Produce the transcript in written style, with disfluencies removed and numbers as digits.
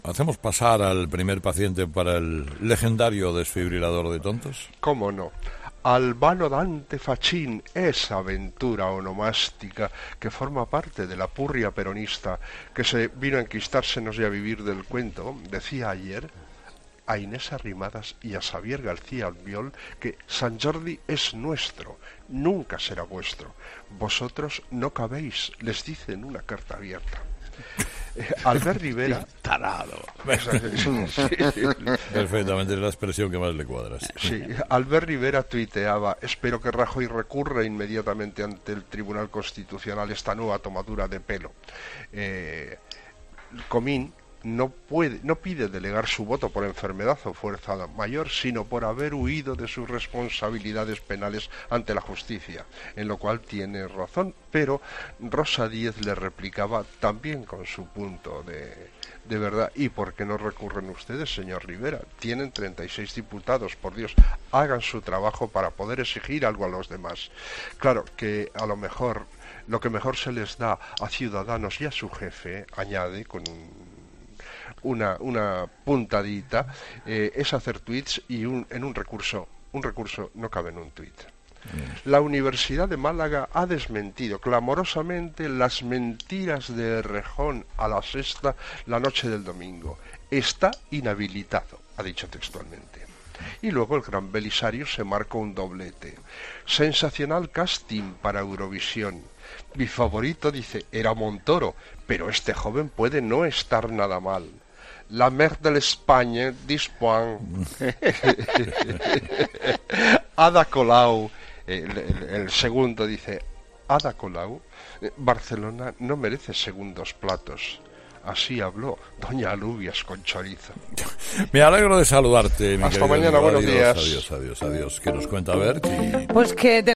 ¿Hacemos pasar al primer paciente para el legendario desfibrilador de tontos? ¿Cómo no? Albano Dante Fachin, esa aventura onomástica que forma parte de la purria peronista que se vino a enquistársenos y a vivir del cuento, decía ayer a Inés Arrimadas y a Xavier García Albiol que Sant Jordi es nuestro, nunca será vuestro. Vosotros no cabéis, les dice en una carta abierta. Albert Rivera... Tarado. Sí. Perfectamente, es la expresión que más le cuadra. Sí, Albert Rivera tuiteaba: espero que Rajoy recurra inmediatamente ante el Tribunal Constitucional esta nueva tomadura de pelo. Comín no pide delegar su voto por enfermedad o fuerza mayor, sino por haber huido de sus responsabilidades penales ante la justicia, en lo cual tiene razón, pero Rosa Díez le replicaba también con su punto de verdad. ¿Y por qué no recurren ustedes, señor Rivera? Tienen 36 diputados, por Dios, hagan su trabajo para poder exigir algo a los demás. Claro que a lo mejor lo que mejor se les da a Ciudadanos y a su jefe, añade con una puntadita, es hacer tweets y en un recurso no cabe en un tweet. La Universidad de Málaga ha desmentido clamorosamente las mentiras de Errejón a la sexta la noche del domingo. Está inhabilitado, ha dicho textualmente. Y luego el gran Belisario se marcó un doblete. Sensacional casting para Eurovisión. Mi favorito, dice, era Montoro, pero este joven puede no estar nada mal. La mer de l'Espagne dispone. Ada Colau, el segundo, dice, Ada Colau, Barcelona no merece segundos platos. Así habló doña Alubias con chorizo. Me alegro de saludarte, mi Hasta querido mañana, amigo. buenos días. Adiós. ¿Qué nos cuenta Bert? Pues que